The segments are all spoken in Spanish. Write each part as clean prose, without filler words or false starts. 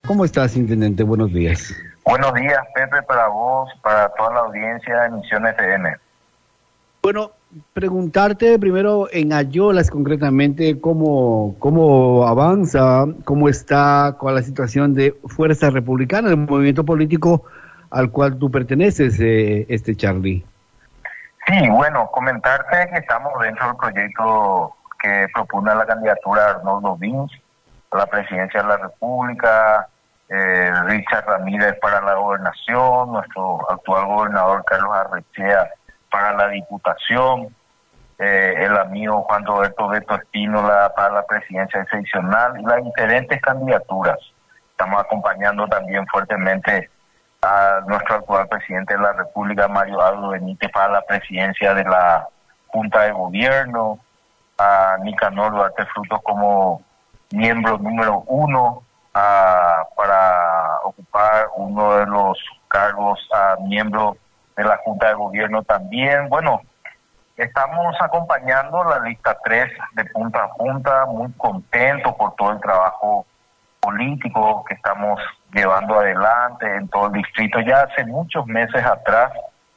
¿Cómo estás, intendente? Buenos días. Buenos días, Pepe, para vos, para toda la audiencia de Misión FM. Bueno, preguntarte primero en Ayolas concretamente cómo avanza, cómo está con la situación de Fuerza Republicana, el movimiento político al cual tú perteneces, Charlie. Sí, bueno, comentarte que estamos dentro del proyecto que propone la candidatura de Arnoldo Vinch a la presidencia de la República, Richard Ramírez para la gobernación, nuestro actual gobernador Carlos Arrechea para la diputación, el amigo Juan Roberto Beto Espínola para la presidencia excepcional y las diferentes candidaturas. Estamos acompañando también fuertemente a nuestro actual presidente de la República, Mario Abdo Benítez, para la presidencia de la Junta de Gobierno, a Nicanor Duarte Frutos como miembro número 1 para ocupar uno de los cargos a miembro de la Junta de Gobierno también. Bueno, estamos acompañando la lista 3 de punta a punta, muy contentos por todo el trabajo político que estamos llevando adelante en todo el distrito. Ya hace muchos meses atrás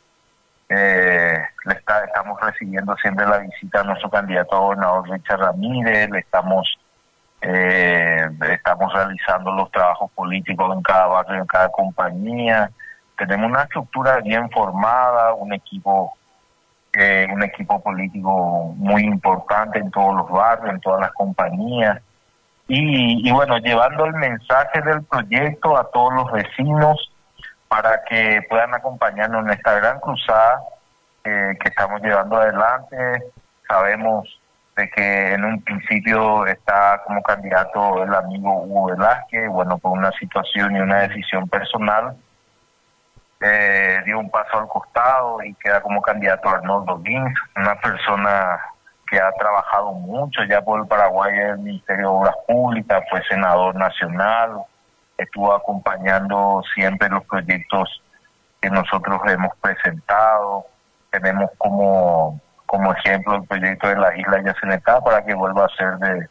estamos recibiendo siempre la visita a nuestro candidato a gobernador Richard Ramírez, estamos realizando los trabajos políticos en cada barrio, en cada compañía. Tenemos una estructura bien formada, un equipo político muy importante en todos los barrios, en todas las compañías. Y bueno, llevando el mensaje del proyecto a todos los vecinos para que puedan acompañarnos en esta gran cruzada que estamos llevando adelante. Sabemos de que en un principio está como candidato el amigo Hugo Velázquez, bueno, por una situación y una decisión personal, dio un paso al costado y queda como candidato Arnoldo Vinch, una persona que ha trabajado mucho ya por el Paraguay en el Ministerio de Obras Públicas, fue senador nacional, estuvo acompañando siempre los proyectos que nosotros hemos presentado. Tenemos como ejemplo el proyecto de la isla Yacenetá para que vuelva a ser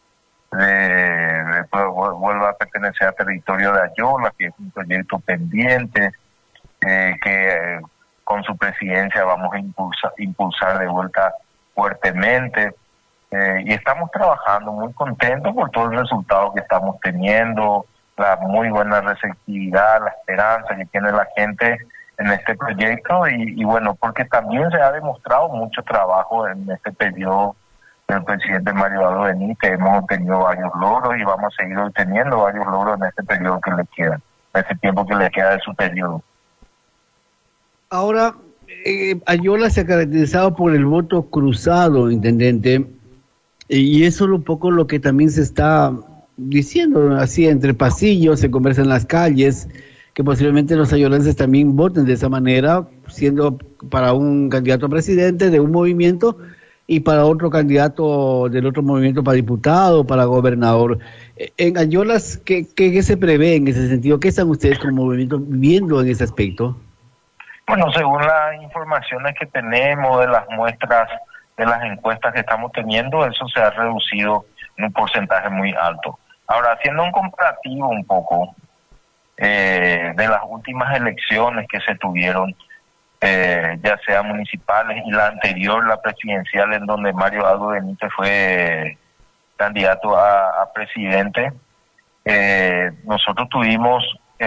vuelva a pertenecer al territorio de Ayola, que es un proyecto pendiente, que con su presidencia vamos a impulsar de vuelta fuertemente, y estamos trabajando muy contentos por todo el resultado que estamos teniendo, la muy buena receptividad, la esperanza que tiene la gente en este proyecto y bueno, porque también se ha demostrado mucho trabajo en este periodo del presidente Mario Abdo Benítez. Hemos obtenido varios logros y vamos a seguir obteniendo varios logros en este periodo que le queda, en este tiempo que le queda de su periodo. Ahora, Ayola se ha caracterizado por el voto cruzado, intendente, y eso es un poco lo que también se está diciendo, así entre pasillos, se conversa en las calles, que posiblemente los ayolenses también voten de esa manera, siendo para un candidato a presidente de un movimiento y para otro candidato del otro movimiento para diputado, para gobernador. En Ayolas, ¿qué se prevé en ese sentido? ¿Qué están ustedes como movimiento viendo en ese aspecto? Bueno, según las informaciones que tenemos de las muestras, de las encuestas que estamos teniendo, eso se ha reducido en un porcentaje muy alto. Ahora, haciendo un comparativo un poco de las últimas elecciones que se tuvieron, ya sea municipales y la anterior, la presidencial, en donde Mario Abdo Benítez fue candidato a presidente, nosotros tuvimos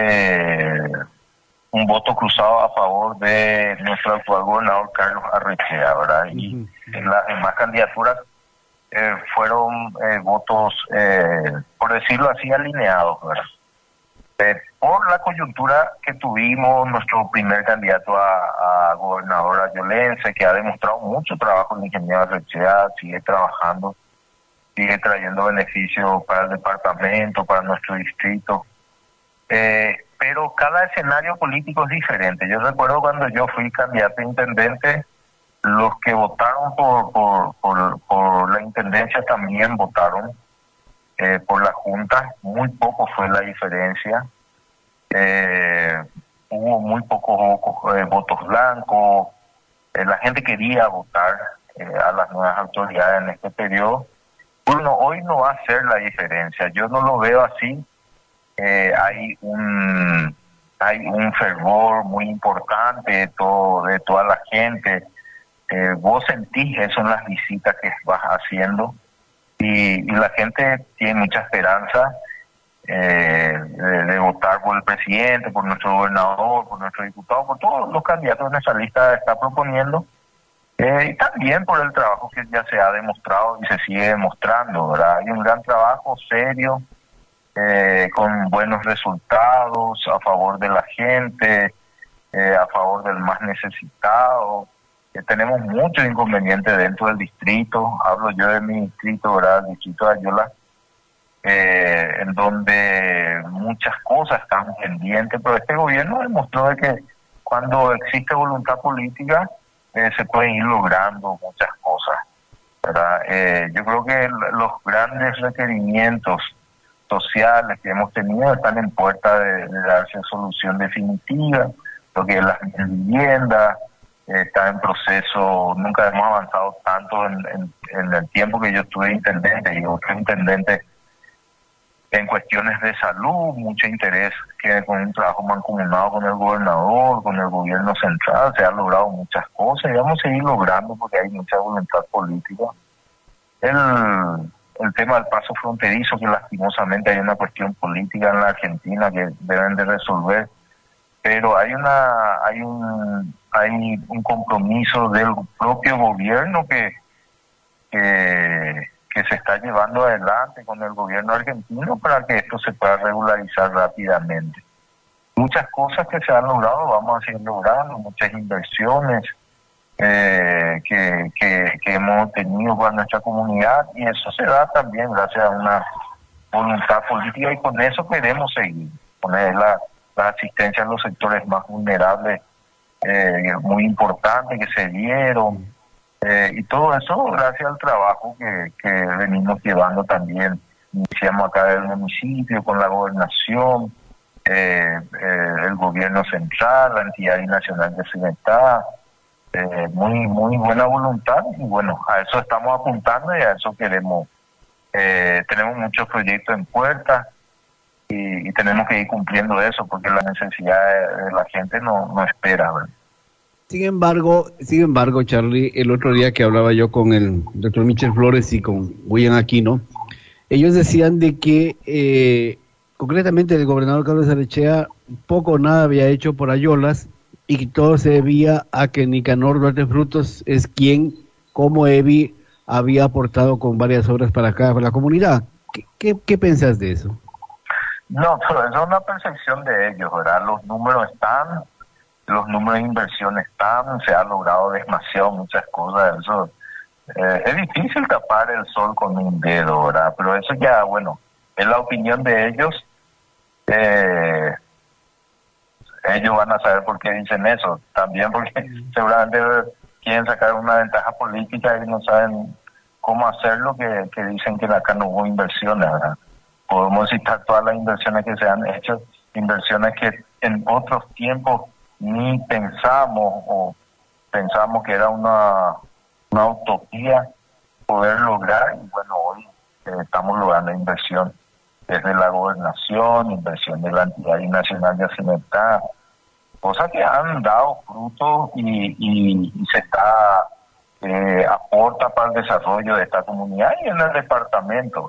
un voto cruzado a favor de nuestro actual gobernador Carlos Arrechea, ¿verdad? Y en las demás candidaturas fueron votos, por decirlo así, alineados, ¿verdad? Por la coyuntura que tuvimos, nuestro primer candidato a gobernador ayolense, que ha demostrado mucho trabajo, el ingeniero Arrechea, sigue trabajando, sigue trayendo beneficios para el departamento, para nuestro distrito. Pero cada escenario político es diferente. Yo recuerdo cuando yo fui candidato a intendente, los que votaron por la intendencia también votaron por la Junta. Muy poco fue la diferencia. Hubo muy pocos votos blancos. La gente quería votar a las nuevas autoridades en este periodo. Bueno, hoy no va a ser la diferencia. Yo no lo veo así. hay un fervor muy importante de toda la gente. Vos sentís eso en las visitas que vas haciendo y la gente tiene mucha esperanza de votar por el presidente, por nuestro gobernador, por nuestro diputado, por todos los candidatos que nuestra lista está proponiendo, y también por el trabajo que ya se ha demostrado y se sigue demostrando, ¿verdad? Hay un gran trabajo serio, con buenos resultados a favor de la gente, a favor del más necesitado. Tenemos muchos inconvenientes dentro del distrito, hablo yo de mi distrito, ¿verdad? El distrito de Ayala, en donde muchas cosas están pendientes, pero este gobierno demostró de que cuando existe voluntad política se pueden ir logrando muchas cosas, ¿verdad? Yo creo que los grandes requerimientos sociales que hemos tenido están en puerta de darse solución definitiva, lo que es la vivienda está en proceso. Nunca hemos avanzado tanto en el tiempo que yo estuve intendente y otros intendentes en cuestiones de salud, mucho interés que con un trabajo mancomunado con el gobernador, con el gobierno central, se han logrado muchas cosas y vamos a seguir logrando porque hay mucha voluntad política. El tema del paso fronterizo, que lastimosamente hay una cuestión política en la Argentina que deben de resolver, pero hay un compromiso del propio gobierno que se está llevando adelante con el gobierno argentino para que esto se pueda regularizar rápidamente. Muchas cosas que se han logrado, vamos a seguir logrando, muchas inversiones que hemos tenido para nuestra comunidad, y eso se da también gracias a una voluntad política, y con eso queremos seguir, poner la asistencia a los sectores más vulnerables, muy importante que se dieron, y todo eso gracias al trabajo que venimos llevando también. Iniciamos acá del municipio con la gobernación, el gobierno central, la entidad nacional de Cimentá, muy buena voluntad, y bueno, a eso estamos apuntando y a eso queremos. Tenemos muchos proyectos en puerta y tenemos que ir cumpliendo eso porque la necesidad de la gente no espera, ¿verdad? Sin embargo, Charlie, el otro día que hablaba yo con el doctor Michel Flores y con William Aquino, ellos decían de que concretamente el gobernador Carlos Arrechea poco o nada había hecho por Ayolas y que todo se debía a que Nicanor Duarte Frutos es quien, como Evi, había aportado con varias obras para acá, para la comunidad. ¿Qué pensás de eso? No, pero eso es una percepción de ellos, ¿verdad? Los números están, los números de inversión están, se ha logrado demasiado muchas cosas. Eso es difícil tapar el sol con un dedo, ¿verdad? Pero eso ya, bueno, es la opinión de ellos. Ellos van a saber por qué dicen eso. También porque seguramente quieren sacar una ventaja política y no saben cómo hacerlo, que dicen que acá no hubo inversiones, ¿verdad? Podemos citar todas las inversiones que se han hecho, inversiones que en otros tiempos ni pensamos o pensamos que era una utopía poder lograr, y bueno, hoy estamos logrando inversión desde la gobernación, inversión de la entidad nacional de Cimentá, cosas que han dado frutos y se está aporta para el desarrollo de esta comunidad y en el departamento.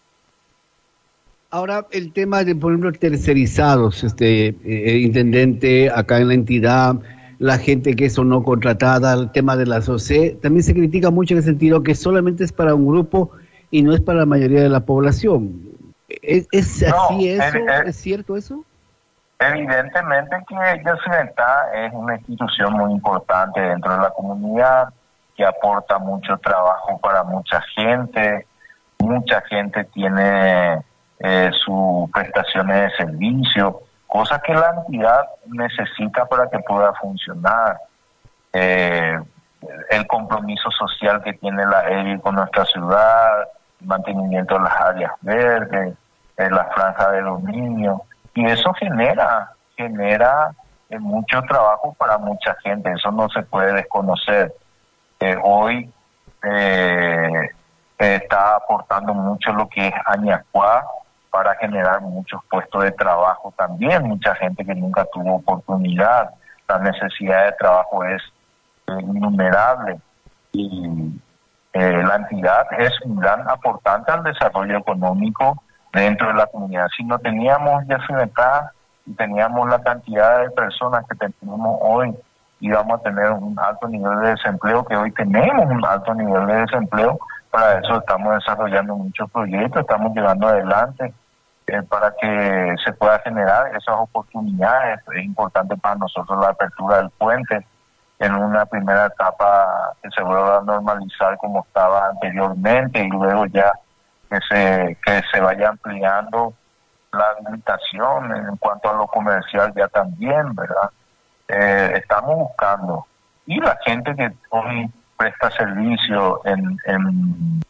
Ahora, el tema de, por ejemplo, tercerizados, intendente, acá en la entidad, la gente que es o no contratada, el tema de la SOCE, también se critica mucho en el sentido que solamente es para un grupo y no es para la mayoría de la población. ¿Es así eso? ¿Es cierto eso? Evidentemente que Cimentá es una institución muy importante dentro de la comunidad, que aporta mucho trabajo para mucha gente tiene sus prestaciones de servicio, cosas que la entidad necesita para que pueda funcionar. El compromiso social que tiene la EBI con nuestra ciudad, el mantenimiento de las áreas verdes, la franja de los niños, y eso genera mucho trabajo para mucha gente, eso no se puede desconocer. Hoy está aportando mucho lo que es Añacuá, para generar muchos puestos de trabajo también, mucha gente que nunca tuvo oportunidad. La necesidad de trabajo es innumerable y la entidad es un gran aportante al desarrollo económico dentro de la comunidad. Si no teníamos Yacyretá y teníamos la cantidad de personas que tenemos hoy, íbamos a tener un alto nivel de desempleo, que hoy tenemos un alto nivel de desempleo. Para eso estamos desarrollando muchos proyectos, estamos llevando adelante para que se pueda generar esas oportunidades. Es importante para nosotros la apertura del puente en una primera etapa, que se vuelva a normalizar como estaba anteriormente, y luego ya que se vaya ampliando la habilitación en cuanto a lo comercial ya también, ¿verdad? Estamos buscando, y la gente que hoy presta servicio en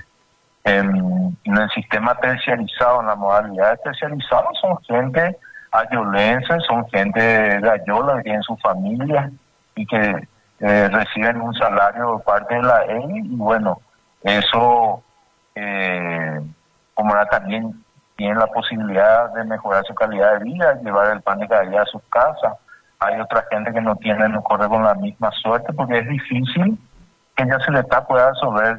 el sistema terciarizado, en la modalidad terciarizada, son gente ayolense, son gente de Ayola que tienen su familia y que reciben un salario de parte de la EI, y bueno, eso, como ahora también tienen la posibilidad de mejorar su calidad de vida, llevar el pan de cada día a sus casas. Hay otra gente que no tiene, no corre con la misma suerte, porque es difícil que Yacyretá pueda absorber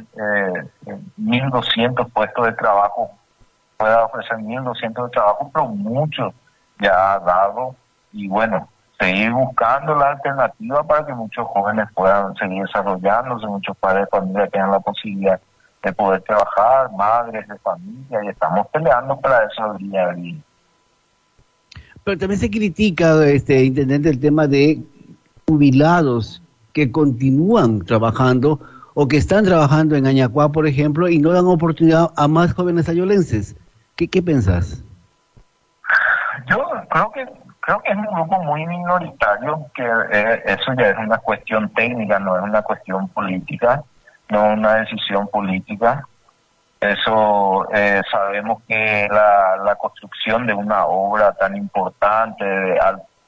1.200 puestos de trabajo, pueda ofrecer 1.200 de trabajo, pero muchos ya ha dado, y bueno, seguir buscando la alternativa para que muchos jóvenes puedan seguir desarrollándose, muchos padres de familia tengan la posibilidad de poder trabajar, madres de familia, y estamos peleando para eso día a día. Pero también se critica, intendente, el tema de jubilados que continúan trabajando o que están trabajando en Añacuá, por ejemplo, y no dan oportunidad a más jóvenes ayolenses. ¿Qué pensás? Yo creo que es un grupo muy minoritario, que eso ya es una cuestión técnica, no es una cuestión política, no es una decisión política. Eso sabemos que la construcción de una obra tan importante, de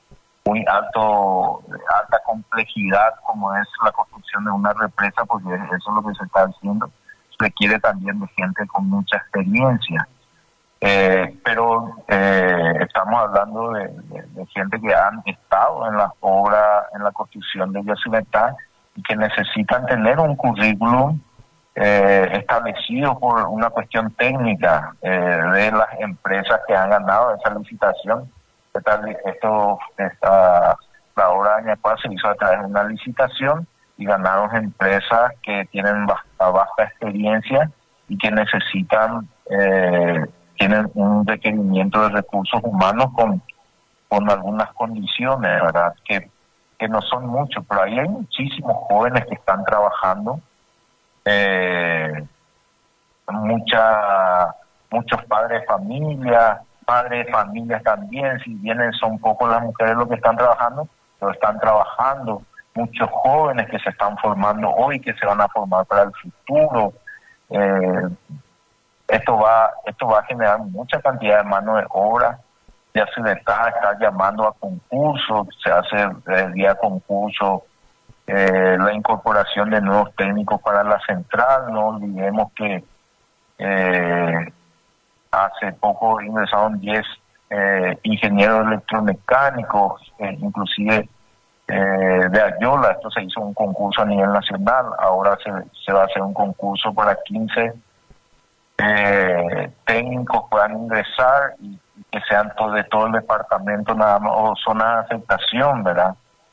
alta complejidad como es la construcción de una represa, porque eso es lo que se está haciendo, requiere también de gente con mucha experiencia. Pero estamos hablando de gente que han estado en las obras, en la construcción de Yacyretá, y que necesitan tener un currículum establecido por una cuestión técnica de las empresas que han ganado esa licitación. La obra de Añacuá se hizo a través de una licitación y ganaron empresas que tienen vasta experiencia y que tienen un requerimiento de recursos humanos con algunas condiciones, ¿verdad? Que no son muchos, pero ahí hay muchísimos jóvenes que están trabajando, muchos padres de familia, madres de familias también, si bien son pocos las mujeres los que están trabajando, pero están trabajando muchos jóvenes que se están formando hoy, que se van a formar para el futuro. Esto va a generar mucha cantidad de mano de obra. Yacyretá está llamando a concursos, se hace el día concurso, la incorporación de nuevos técnicos para la central. No olvidemos que hace poco ingresaron 10 ingenieros electromecánicos, inclusive de Ayola. Esto se hizo un concurso a nivel nacional, ahora se va a hacer un concurso para 15 técnicos puedan ingresar y que sean de todo el departamento nada más, o zona de aceptación, ¿verdad?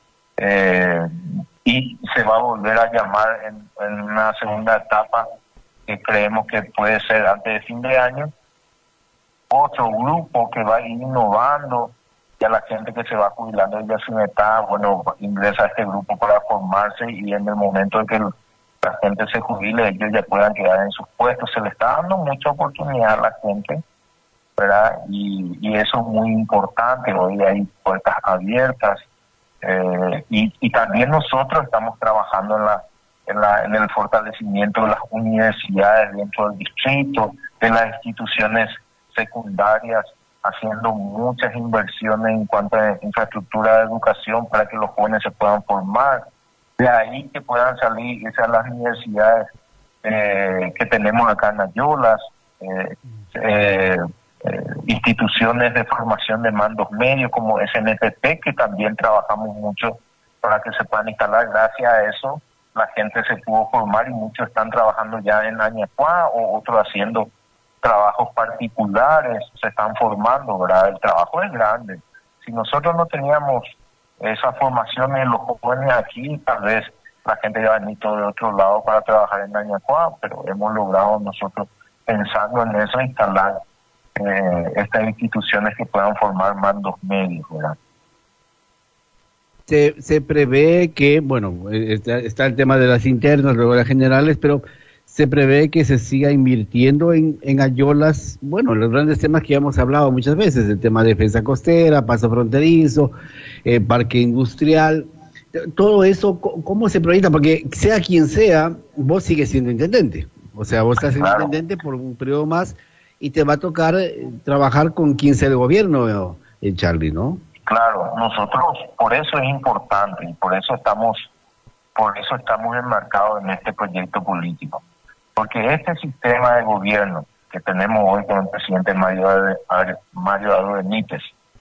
Y se va a volver a llamar en una segunda etapa, que creemos que puede ser antes de fin de año, otro grupo que va a ir innovando, y a la gente que se va jubilando de Yacyretá, bueno, ingresa a este grupo para formarse, y en el momento de que la gente se jubile, ellos ya puedan quedar en sus puestos. Se le está dando mucha oportunidad a la gente, ¿verdad? Y eso es muy importante. Hoy hay puertas abiertas, y también nosotros estamos trabajando en el fortalecimiento de las universidades dentro del distrito, de las instituciones secundarias, haciendo muchas inversiones en cuanto a infraestructura de educación para que los jóvenes se puedan formar. De ahí que puedan salir esas las universidades que tenemos acá en Ayolas, instituciones de formación de mandos medios como SNTP, que también trabajamos mucho para que se puedan instalar. Gracias a eso la gente se pudo formar y muchos están trabajando ya en Añacuá o otros haciendo trabajos particulares, se están formando, ¿verdad? El trabajo es grande. Si nosotros no teníamos esa formación en los jóvenes aquí, tal vez la gente ya venía todo de otro lado para trabajar en Añacuá, pero hemos logrado nosotros, pensando en eso, instalar estas instituciones que puedan formar mandos medios, ¿verdad? Se prevé que, bueno, está el tema de las internas, luego las generales, pero se prevé que se siga invirtiendo en Ayolas, bueno, los grandes temas que ya hemos hablado muchas veces, el tema de defensa costera, paso fronterizo, parque industrial, todo eso, ¿cómo se proyecta? Porque sea quien sea, vos sigues siendo intendente, o sea, vos estás siendo intendente por un periodo más y te va a tocar trabajar con quien sea el gobierno, Charlie, ¿no? Claro, nosotros, por eso es importante y por eso estamos enmarcados en este proyecto político. Porque este sistema de gobierno que tenemos hoy con el presidente Mario Abdo Benítez,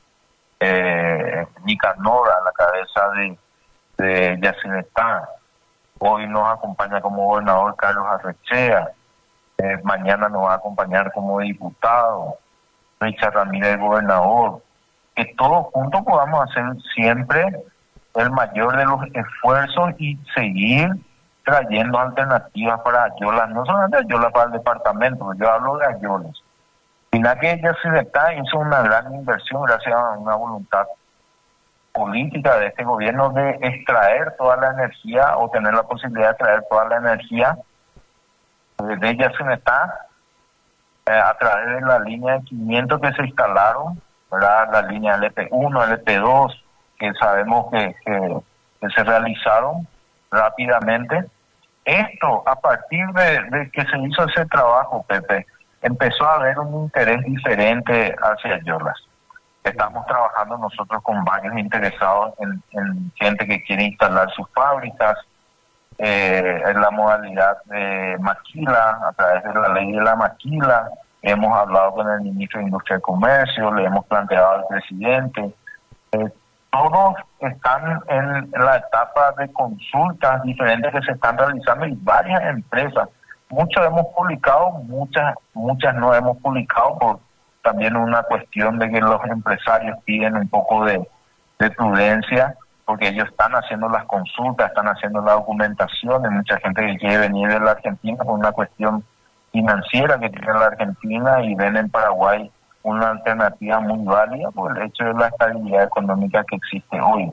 Nicanor a la cabeza de Yacyretá, hoy nos acompaña como gobernador Carlos Arrechea, mañana nos va a acompañar como diputado Richard Ramírez, gobernador, que todos juntos podamos hacer siempre el mayor de los esfuerzos y seguir trayendo alternativas para Ayolas, no solamente Ayolas para el departamento, yo hablo de Ayolas. Mira que Yacyretá hizo una gran inversión gracias a una voluntad política de este gobierno de extraer toda la energía o tener la posibilidad de traer toda la energía de Yacyretá a través de la línea de 500 que se instalaron, ¿verdad? La línea LP1, LP2, que sabemos que se realizaron rápidamente. Esto, a partir de que se hizo ese trabajo, Pepe, empezó a haber un interés diferente hacia Ayolas. Estamos trabajando nosotros con varios interesados en gente que quiere instalar sus fábricas, en la modalidad de maquila, a través de la ley de la maquila. Hemos hablado con el ministro de Industria y Comercio, le hemos planteado al presidente. Todos están en la etapa de consultas diferentes que se están realizando y varias empresas. Muchos hemos publicado, muchas no hemos publicado por también una cuestión de que los empresarios piden un poco de prudencia, porque ellos están haciendo las consultas, están haciendo la documentación. Hay mucha gente que quiere venir de la Argentina por una cuestión financiera que tiene la Argentina y ven en Paraguay una alternativa muy válida por el hecho de la estabilidad económica que existe hoy.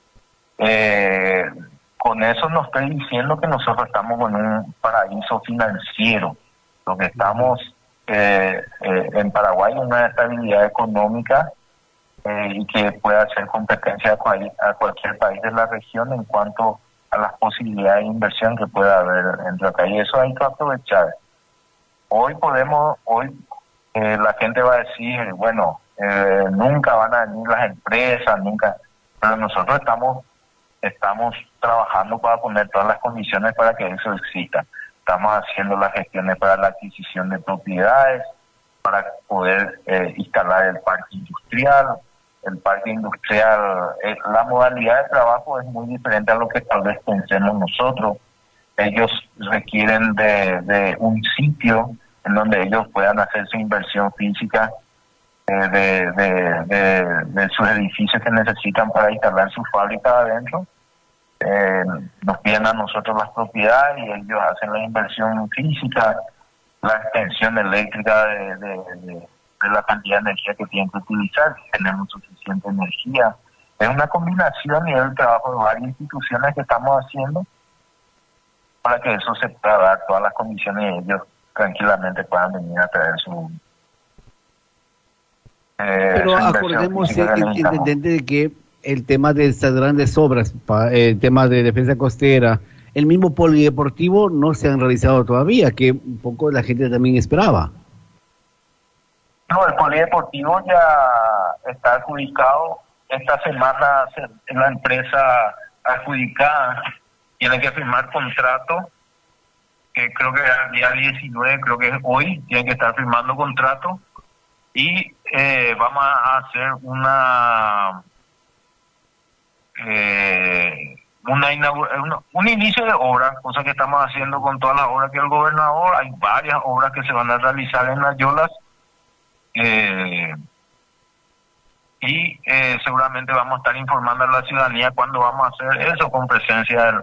Con eso no estoy diciendo que nosotros estamos en un paraíso financiero. Lo que estamos en Paraguay es una estabilidad económica y que puede hacer competencia a cualquier país de la región en cuanto a las posibilidades de inversión que pueda haber entre acá. Y eso hay que aprovechar. Hoy la gente va a decir, bueno, nunca van a venir las empresas, nunca, pero nosotros estamos trabajando para poner todas las condiciones para que eso exista. Estamos haciendo las gestiones para la adquisición de propiedades, para poder instalar el parque industrial. El parque industrial, la modalidad de trabajo es muy diferente a lo que tal vez pensemos nosotros. Ellos requieren de un sitio en donde ellos puedan hacer su inversión física de sus edificios que necesitan para instalar su fábrica adentro. Nos piden a nosotros las propiedades y ellos hacen la inversión física, la extensión eléctrica de la cantidad de energía que tienen que utilizar, tenemos suficiente energía. Es una combinación y es el trabajo de varias instituciones que estamos haciendo para que eso se pueda dar, todas las condiciones y ellos tranquilamente puedan venir a traer su... Pero acordemos, intendente, de que el tema de estas grandes obras, el tema de defensa costera, el mismo polideportivo no se han realizado todavía, que un poco la gente también esperaba. No, el polideportivo ya está adjudicado. Esta semana la empresa adjudicada tiene que firmar contrato, que creo que el día 19, creo que es hoy, tiene que estar firmando contrato Y vamos a hacer un inicio de obra, cosa que estamos haciendo con todas las obras que el gobernador. Hay varias obras que se van a realizar en las Yolas, seguramente vamos a estar informando a la ciudadanía cuando vamos a hacer eso, con presencia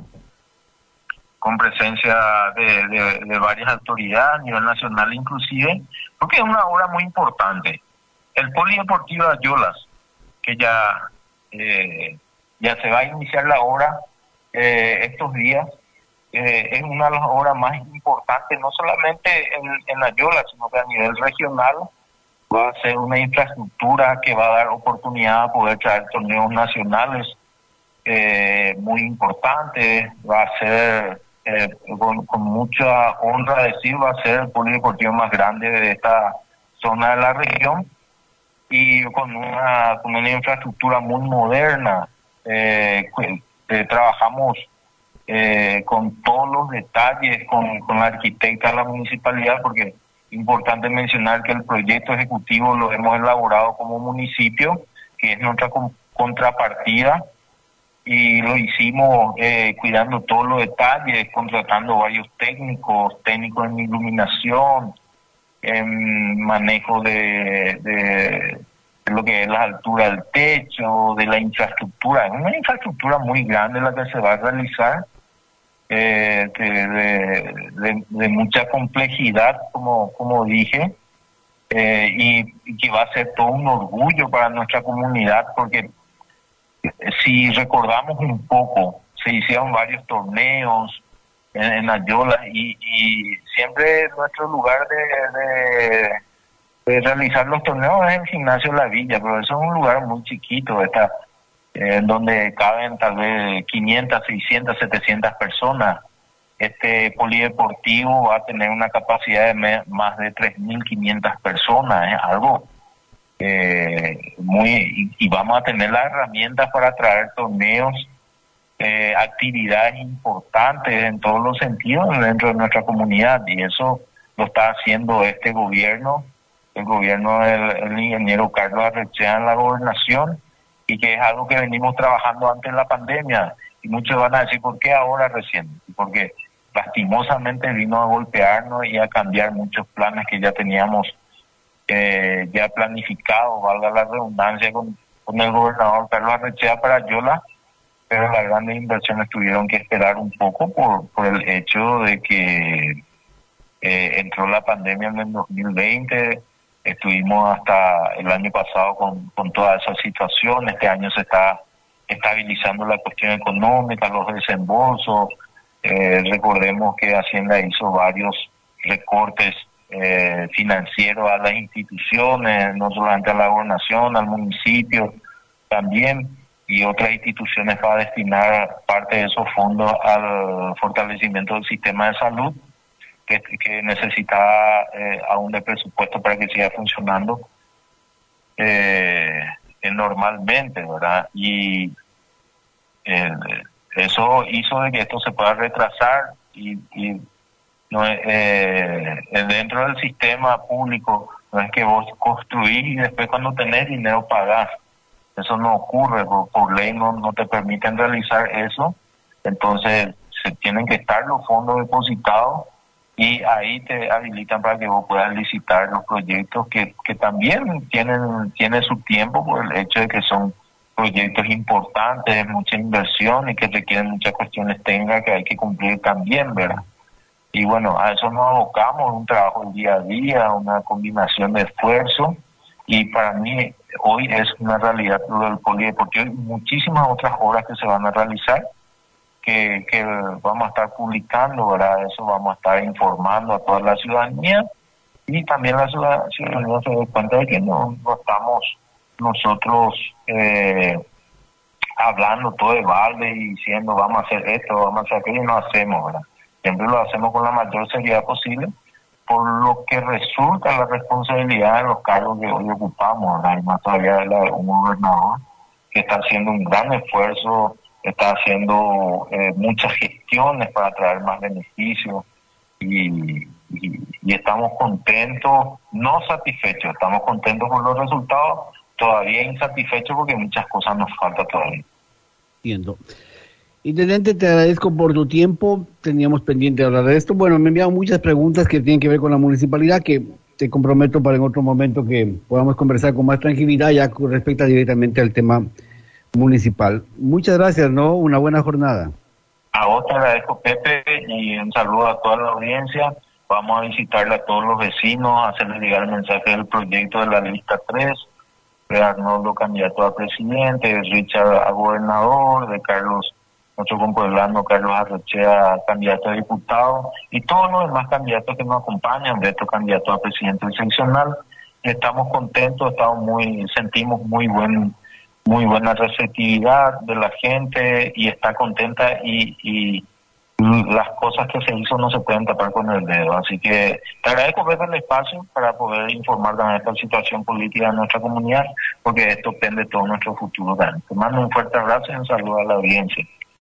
de varias autoridades a nivel nacional inclusive, porque es una obra muy importante. El Polideportivo de Yolas, que ya se va a iniciar la obra estos días, es una de las obras más importantes, no solamente en Ayala, sino que a nivel regional. Va a ser una infraestructura que va a dar oportunidad a poder traer torneos nacionales muy importantes. Va a ser, con mucha honra decir, va a ser el polideportivo más grande de esta zona de la región, y con una infraestructura muy moderna. Trabajamos con todos los detalles con la arquitecta de la municipalidad, porque importante mencionar que el proyecto ejecutivo lo hemos elaborado como municipio, que es nuestra contrapartida, y lo hicimos cuidando todos los detalles, contratando varios técnicos en iluminación, en manejo de lo que es la altura del techo, de la infraestructura. Es una infraestructura muy grande la que se va a realizar, de mucha complejidad, como dije, y que va a ser todo un orgullo para nuestra comunidad, porque si recordamos un poco, se hicieron varios torneos en Ayala, y siempre nuestro lugar de realizar los torneos es el Gimnasio La Villa, pero eso es un lugar muy chiquito, donde caben tal vez 500, 600, 700 personas. Este polideportivo va a tener una capacidad de más de 3.500 personas, es algo y vamos a tener las herramientas para traer torneos, actividades importantes en todos los sentidos dentro de nuestra comunidad, y eso lo está haciendo este gobierno, el gobierno del ingeniero Carlos Arrechea en la gobernación, y que es algo que venimos trabajando antes de la pandemia. Y muchos van a decir, ¿por qué ahora recién? Porque lastimosamente vino a golpearnos y a cambiar muchos planes que ya teníamos ya planificados, valga la redundancia, con el gobernador Carlos Arrechea para Ayala, pero las grandes inversiones tuvieron que esperar un poco por el hecho de que entró la pandemia en el 2020. Estuvimos hasta el año pasado con toda esa situación. Este año se está estabilizando la cuestión económica, los desembolsos. Recordemos que Hacienda hizo varios recortes financieros a las instituciones, no solamente a la gobernación, al municipio también, y otras instituciones para destinar parte de esos fondos al fortalecimiento del sistema de salud, que necesita aún de presupuesto para que siga funcionando normalmente, ¿verdad? Y eso hizo de que esto se pueda retrasar, y no dentro del sistema público no es que vos construís y después cuando tenés dinero pagás. Eso no ocurre, por ley no te permiten realizar eso. Entonces se tienen que estar los fondos depositados, y ahí te habilitan para que vos puedas licitar los proyectos que también tienen su tiempo, por el hecho de que son proyectos importantes, de mucha inversión y que requieren muchas cuestiones técnicas que hay que cumplir también, ¿verdad? Y bueno, a eso nos abocamos, un trabajo del día a día, una combinación de esfuerzo, y para mí hoy es una realidad lo del polideportivo y muchísimas otras obras que se van a realizar, que vamos a estar publicando, ¿verdad? Eso vamos a estar informando a toda la ciudadanía, y también la ciudadanía se da cuenta de que no estamos nosotros hablando todo de balde y diciendo vamos a hacer esto, vamos a hacer aquello, y no hacemos, ¿verdad? Siempre lo hacemos con la mayor seriedad posible, por lo que resulta la responsabilidad de los cargos que hoy ocupamos, ¿verdad? Y más todavía de la de un gobernador que está haciendo un gran esfuerzo, está haciendo muchas gestiones para traer más beneficios, y y estamos contentos, no satisfechos, estamos contentos por los resultados, todavía insatisfechos porque muchas cosas nos faltan todavía. Entiendo. Intendente, te agradezco por tu tiempo. Teníamos pendiente de hablar de esto. Bueno, me enviaron muchas preguntas que tienen que ver con la municipalidad, que te comprometo para en otro momento que podamos conversar con más tranquilidad, ya con respecto directamente al tema municipal. Muchas gracias, ¿no? Una buena jornada. A vos te agradezco, Pepe, y un saludo a toda la audiencia. Vamos a visitarle a todos los vecinos, hacerles llegar el mensaje del proyecto de la lista 3, de Arnoldo candidato a presidente, de Richard a gobernador, de Carlos, nuestro compueblano Carlos Arrechea, candidato a diputado, y todos los demás candidatos que nos acompañan, de estos candidatos a presidente seccional. Estamos contentos, sentimos muy buena receptividad de la gente y está contenta y las cosas que se hizo no se pueden tapar con el dedo. Así que te agradezco ver el espacio para poder informar de esta situación política de nuestra comunidad, porque esto depende de todo nuestro futuro. Te mando un fuerte abrazo y un saludo a la audiencia.